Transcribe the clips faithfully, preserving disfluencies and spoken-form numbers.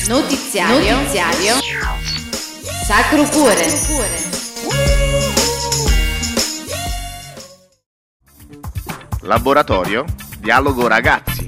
Notiziario, Notiziario. Sacro Cuore. Laboratorio Dialogo Ragazzi.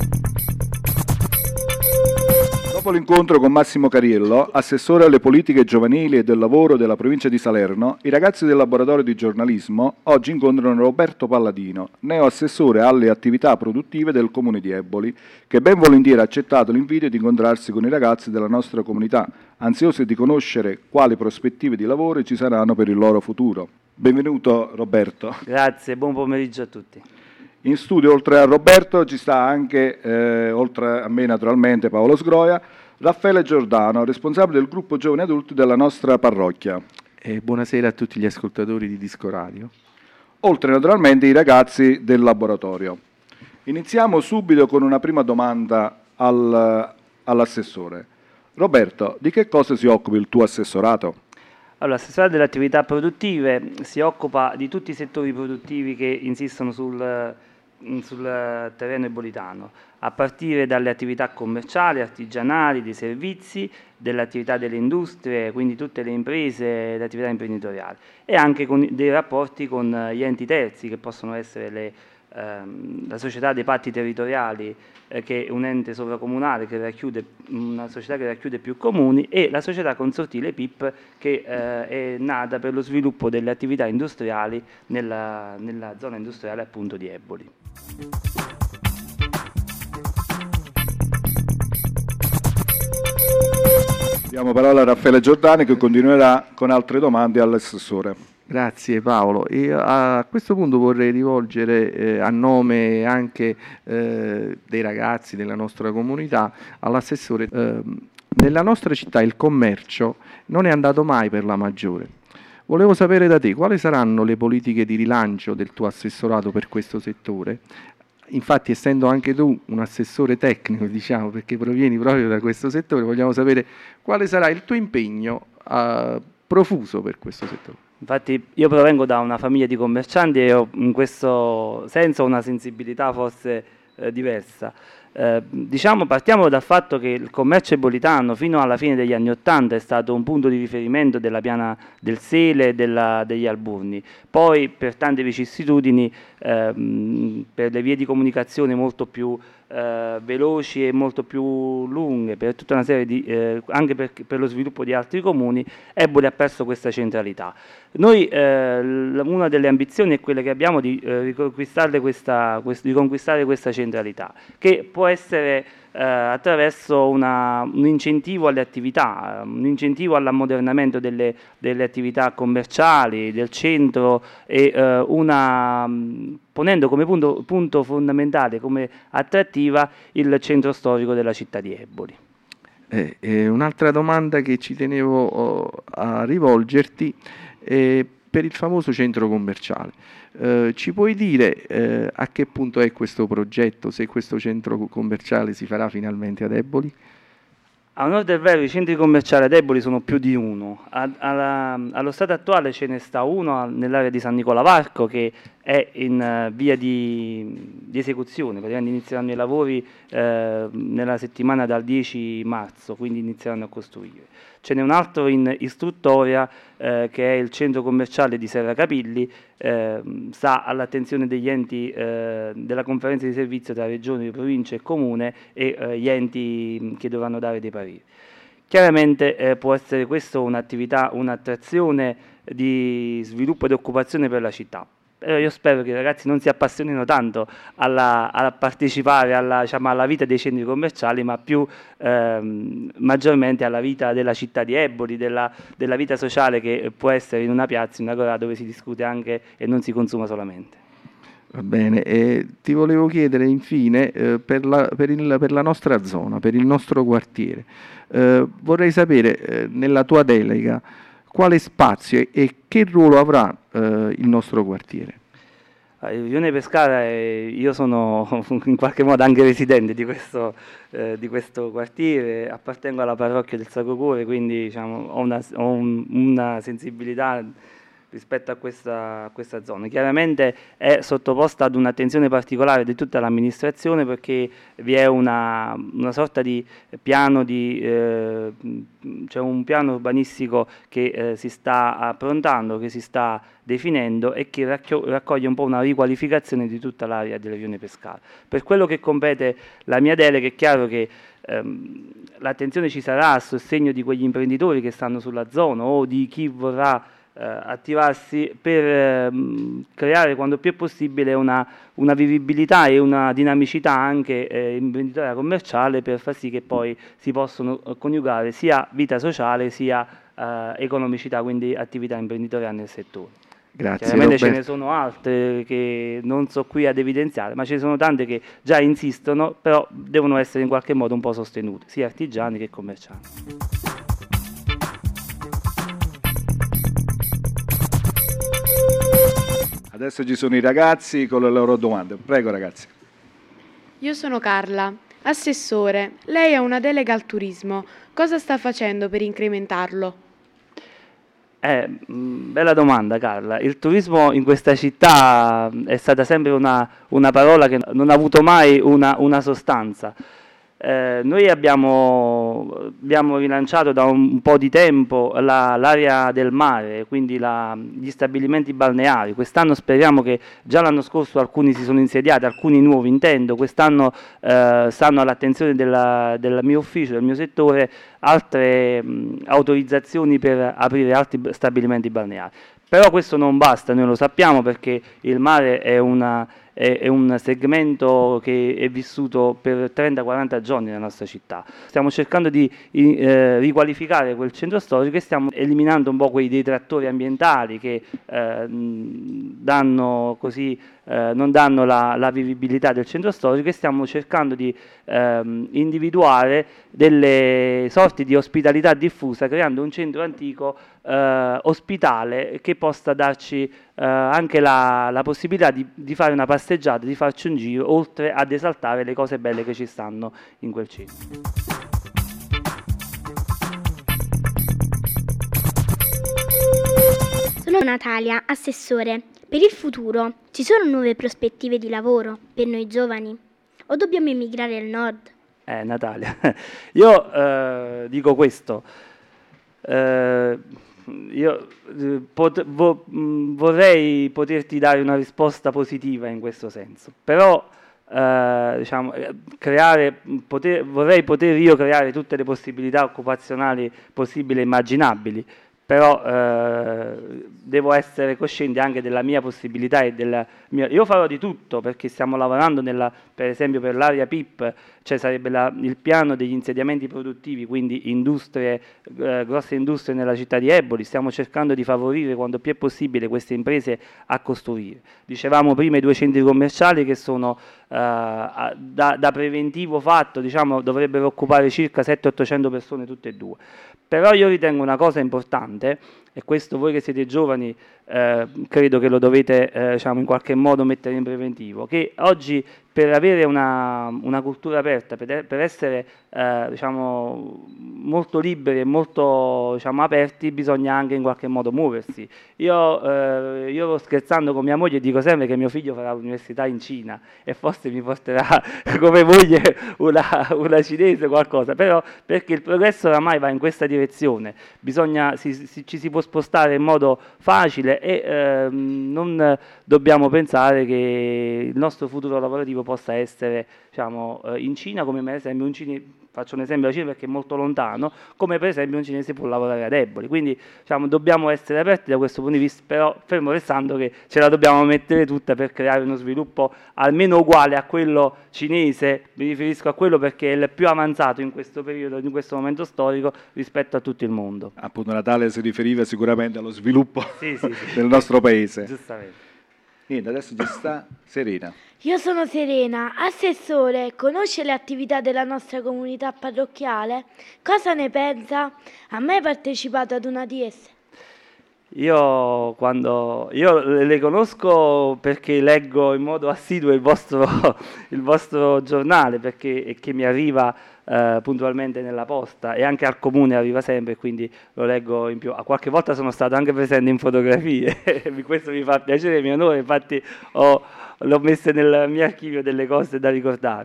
Dopo l'incontro con Massimo Cariello, assessore alle politiche giovanili e del lavoro della provincia di Salerno, i ragazzi del laboratorio di giornalismo oggi incontrano Roberto Palladino, neo assessore alle attività produttive del comune di Eboli, che ben volentieri ha accettato l'invito di incontrarsi con i ragazzi della nostra comunità, ansiosi di conoscere quali prospettive di lavoro ci saranno per il loro futuro. Benvenuto Roberto. Grazie, buon pomeriggio a tutti. In studio, oltre a Roberto, ci sta anche, eh, oltre a me naturalmente, Paolo Sgroia, Raffaele Giordano, responsabile del gruppo Giovani Adulti della nostra parrocchia. E buonasera a tutti gli ascoltatori di Disco Radio. Oltre naturalmente i ragazzi del laboratorio. Iniziamo subito con una prima domanda al, all'assessore. Roberto, di che cosa si occupa il tuo assessorato? Allora, l'assessorato delle attività produttive si occupa di tutti i settori produttivi che insistono sul, sul terreno ebolitano, a partire dalle attività commerciali, artigianali, dei servizi, delle attività delle industrie, quindi tutte le imprese, le attività imprenditoriali, e anche con dei rapporti con gli enti terzi, che possono essere le, ehm, la società dei patti territoriali, eh, che è un ente sovracomunale che racchiude una società che racchiude più comuni, e la società consortile P I P, che eh, è nata per lo sviluppo delle attività industriali nella, nella zona industriale appunto di Eboli. Diamo parola a Raffaele Giordani che continuerà con altre domande all'assessore. Grazie Paolo. E a questo punto vorrei rivolgere eh, a nome anche eh, dei ragazzi della nostra comunità all'assessore. Eh, nella nostra città il commercio non è andato mai per la maggiore. Volevo sapere da te quali saranno le politiche di rilancio del tuo assessorato per questo settore. Infatti, essendo anche tu un assessore tecnico, diciamo, perché provieni proprio da questo settore, vogliamo sapere quale sarà il tuo impegno uh, profuso per questo settore. Infatti io provengo da una famiglia di commercianti e ho in questo senso una sensibilità forse eh, diversa. Eh, diciamo partiamo dal fatto che il commercio ebolitano fino alla fine degli anni Ottanta è stato un punto di riferimento della piana del Sele e della, degli Alburni. Poi per tante vicissitudini, ehm, per le vie di comunicazione molto più eh, veloci e molto più lunghe, per tutta una serie di eh, anche per, per lo sviluppo di altri comuni, Eboli ha perso questa centralità. Noi eh, una delle ambizioni è quella che abbiamo di eh, riconquistare questa, quest, riconquistare questa centralità, che può essere eh, attraverso una, un incentivo alle attività, un incentivo all'ammodernamento delle, delle attività commerciali, del centro, e eh, una, ponendo come punto, punto fondamentale, come attrattiva, il centro storico della città di Eboli. Eh, eh, un'altra domanda che ci tenevo oh, a rivolgerti è per il famoso centro commerciale. Eh, ci puoi dire eh, a che punto è questo progetto, se questo centro commerciale si farà finalmente ad Eboli? A onor del vero, i centri commerciali ad Eboli sono più di uno. A, alla, allo stato attuale ce ne sta uno nell'area di San Nicola Varco, che è in uh, via di, di esecuzione. Praticamente inizieranno i lavori eh, nella settimana dal dieci marzo, quindi inizieranno a costruire. Ce n'è un altro in istruttoria eh, che è il centro commerciale di Serra Capilli, eh, sta all'attenzione degli enti eh, della conferenza di servizio tra regione, provincia e comune e eh, gli enti che dovranno dare dei pareri. Chiaramente eh, può essere questo un'attività, un'attrazione di sviluppo ed occupazione per la città. Però io spero che i ragazzi non si appassionino tanto alla, a partecipare alla, diciamo, alla vita dei centri commerciali, ma più ehm, maggiormente alla vita della città di Eboli, della, della vita sociale che può essere in una piazza, in una agora dove si discute anche e non si consuma solamente. Va bene, e ti volevo chiedere infine eh, per, la, per, il, per la nostra zona, per il nostro quartiere, eh, vorrei sapere eh, nella tua delega quale spazio e, e che ruolo avrà eh, il nostro quartiere? Il Rione Pescara, è, io sono in qualche modo anche residente di questo, eh, di questo quartiere, appartengo alla parrocchia del Sacro Cuore, quindi diciamo, ho, una, ho un, una sensibilità rispetto a questa, a questa zona. Chiaramente è sottoposta ad un'attenzione particolare di tutta l'amministrazione, perché vi è una, una sorta di piano di eh, c'è un piano urbanistico che eh, si sta approntando, che si sta definendo e che raccoglie un po' una riqualificazione di tutta l'area del rione Pescara. Per quello che compete la mia delega, è chiaro che ehm, l'attenzione ci sarà a sostegno di quegli imprenditori che stanno sulla zona o di chi vorrà eh, attivarsi per ehm, creare quanto più è possibile una, una vivibilità e una dinamicità anche eh, imprenditoriale commerciale, per far sì che poi si possano coniugare sia vita sociale sia eh, economicità, quindi attività imprenditoriali nel settore. Grazie, Chiaramente Roberto. ce ne sono altre che non so qui ad evidenziare, ma ce ne sono tante che già insistono, però devono essere in qualche modo un po' sostenute, sia artigiani che commercianti. Adesso ci sono i ragazzi con le loro domande. Prego ragazzi. Io sono Carla. Assessore, lei ha una delega al turismo. Cosa sta facendo per incrementarlo? Eh, mh, bella domanda Carla. Il turismo in questa città mh, è stata sempre una, una parola che non ha avuto mai una, una sostanza. Eh, noi abbiamo, abbiamo rilanciato da un, un po' di tempo la, l'area del mare, quindi la, gli stabilimenti balneari. Quest'anno speriamo che già l'anno scorso alcuni si sono insediati, alcuni nuovi intendo, quest'anno eh, stanno all'attenzione della, del mio ufficio, del mio settore, altre mh, autorizzazioni per aprire altri stabilimenti balneari. Però questo non basta, noi lo sappiamo, perché il mare è una... è un segmento che è vissuto per trenta quaranta giorni nella nostra città. Stiamo cercando di eh, riqualificare quel centro storico e stiamo eliminando un po' quei detrattori ambientali che eh, danno così, eh, non danno la, la vivibilità del centro storico, e stiamo cercando di eh, individuare delle sorti di ospitalità diffusa, creando un centro antico eh, ospitale che possa darci eh, anche la, la possibilità di, di fare una passeggiata, di farci un giro, oltre ad esaltare le cose belle che ci stanno in quel centro. Sono Natalia, assessore. Per il futuro ci sono nuove prospettive di lavoro per noi giovani o dobbiamo emigrare al nord? Eh, Natalia, io eh, dico questo. Eh, Io eh, pot- vo- mh, vorrei poterti dare una risposta positiva in questo senso, però eh, diciamo, creare, poter, vorrei poter io creare tutte le possibilità occupazionali possibili e immaginabili, però eh, devo essere cosciente anche della mia possibilità e della mia... Io farò di tutto, perché stiamo lavorando nella, per esempio per l'area P I P, cioè sarebbe la, il piano degli insediamenti produttivi, quindi industrie, eh, grosse industrie nella città di Eboli. Stiamo cercando di favorire quanto più è possibile queste imprese a costruire. Dicevamo prima i due centri commerciali che sono eh, da, da preventivo fatto, diciamo, dovrebbero occupare circa settecento ottocento persone tutte e due. Però io ritengo una cosa importante, e questo voi che siete giovani eh, credo che lo dovete eh, diciamo, in qualche modo mettere in preventivo, che oggi per avere una, una cultura aperta, per, per essere eh, diciamo, molto liberi e molto diciamo, aperti, bisogna anche in qualche modo muoversi. Io, eh, io scherzando con mia moglie dico sempre che mio figlio farà l'università in Cina e forse mi porterà come moglie una, una cinese o qualcosa, però perché il progresso oramai va in questa direzione, bisogna, si, si, ci si può spostare in modo facile e ehm, non dobbiamo pensare che il nostro futuro lavorativo possa essere diciamo, in Cina, come per esempio un cinese, faccio un esempio da Cina perché è molto lontano, come per esempio un cinese può lavorare ad Eboli, quindi diciamo, dobbiamo essere aperti da questo punto di vista, però fermo restando che ce la dobbiamo mettere tutta per creare uno sviluppo almeno uguale a quello cinese, mi riferisco a quello perché è il più avanzato in questo periodo, in questo momento storico rispetto a tutto il mondo. Appunto Natalia si riferiva sicuramente allo sviluppo sì, sì, sì. del nostro paese. Giustamente. Niente, adesso ci sta Serena. Io sono Serena. Assessore, conosce le attività della nostra comunità parrocchiale? Cosa ne pensa? Ha mai partecipato ad una di esse? Io, quando, io le conosco perché leggo in modo assiduo il vostro, il vostro giornale, perché e che mi arriva eh, puntualmente nella posta, e anche al comune arriva sempre, quindi lo leggo in più. A qualche volta sono stato anche presente in fotografie, questo mi fa piacere, mi onore, infatti ho, l'ho messa nel mio archivio delle cose da ricordare.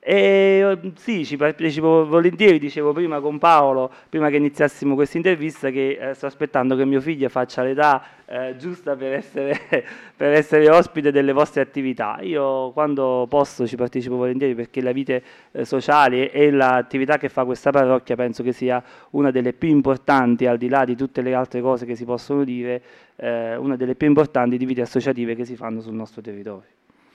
E sì, ci partecipo volentieri, dicevo prima con Paolo, prima che iniziassimo questa intervista, che eh, sto aspettando che mio figlio faccia l'età eh, giusta per essere, per essere ospite delle vostre attività. Io quando posso ci partecipo volentieri, perché la vita eh, sociale e l'attività che fa questa parrocchia penso che sia una delle più importanti, al di là di tutte le altre cose che si possono dire, eh, una delle più importanti di vite associative che si fanno sul nostro territorio.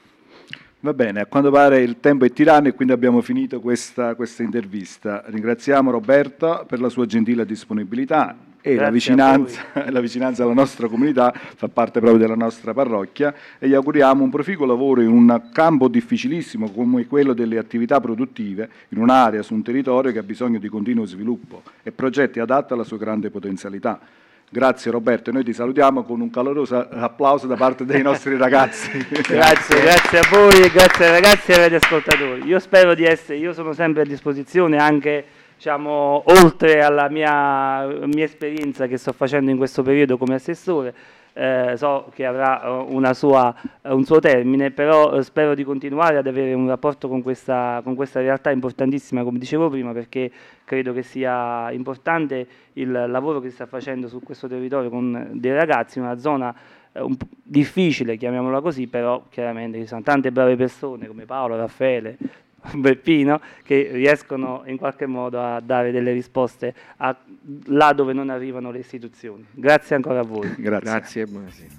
Va bene, a quanto pare il tempo è tiranno e quindi abbiamo finito questa, questa intervista. Ringraziamo Roberto per la sua gentile disponibilità e la vicinanza, la vicinanza alla nostra comunità, fa parte proprio della nostra parrocchia, e gli auguriamo un proficuo lavoro in un campo difficilissimo come quello delle attività produttive, in un'area, su un territorio che ha bisogno di continuo sviluppo e progetti adatti alla sua grande potenzialità. Grazie Roberto, e noi ti salutiamo con un caloroso applauso da parte dei nostri ragazzi. Grazie, grazie a voi e grazie ai ragazzi e agli ascoltatori. Io spero di essere, io sono sempre a disposizione anche, diciamo, oltre alla mia, mia esperienza che sto facendo in questo periodo come assessore. Eh, so che avrà una sua, un suo termine, però spero di continuare ad avere un rapporto con questa, con questa realtà importantissima, come dicevo prima, perché credo che sia importante il lavoro che si sta facendo su questo territorio con dei ragazzi, in una zona eh, un po' difficile, chiamiamola così, però chiaramente ci sono tante brave persone come Paolo, Raffaele, Beppino, che riescono in qualche modo a dare delle risposte a, là dove non arrivano le istituzioni. Grazie ancora a voi. Grazie. Grazie e buonasera.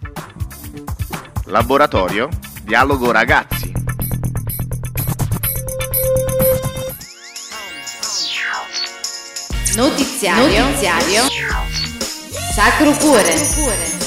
Laboratorio Dialogo Ragazzi. Notiziario, Notiziario Sacro Cuore.